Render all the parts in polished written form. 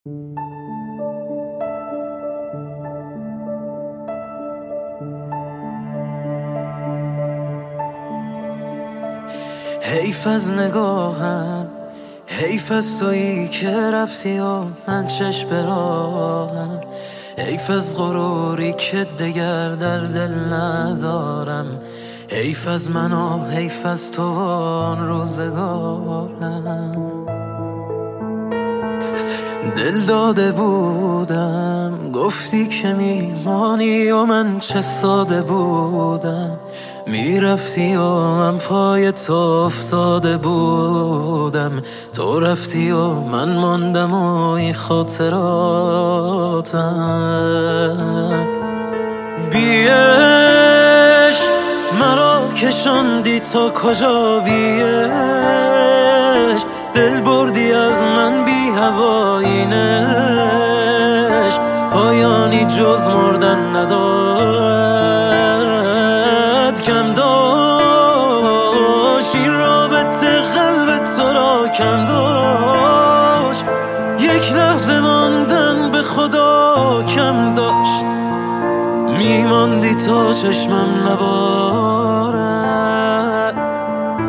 حیف از نگاهم، حیف از تویی که رفتی و من چشم به راهم، حیف از غروری که دگر در دل ندارم، حیف از من و حیف از تو آن روزگارم. دل داده بودم گفتی که میمانی و من چه ساده بودم، میرفتی و من پای تو افتاده بودم، تو رفتی و من ماندم و این خاطراتم. بیش مرا کشاندی تا کجا، بیش دل بردی از من بی هوایینش، پایانی جز مردن ندارد. کم داشت این رابطه قلب تو را، کم داشت یک لحظه ماندن به خدا، کم داشت میماندی تا چشمم نبارد.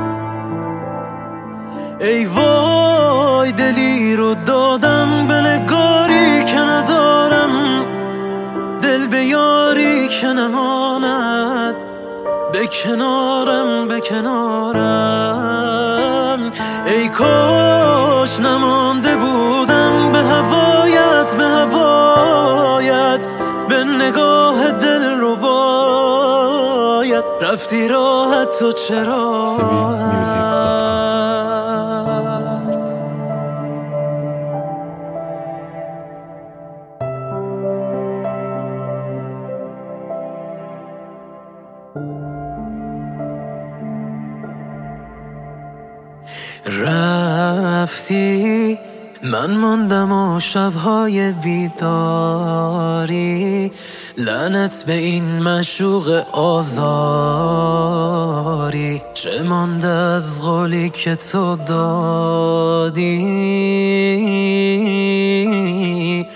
ای وای دلی رو دادم به نگاری که ندارم، دل به یاری که نماند به کنارم، به کنارم. ای کاش نمانده بودم به هوایت، به هوایت، به نگاه دل رو باید رفتی راحت تو چرا. رفتی من ماندم و شبهای بیداری، لعنت به این معشوق آزاری، چه مانده از قولی که تو دادی.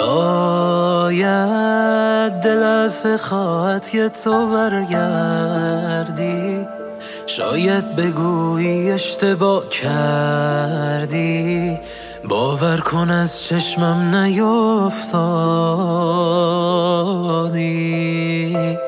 شاید دل از فخاطی تو برگردی، شاید بگویی اشتباه کردی، باور کن از چشمم نیفتادی.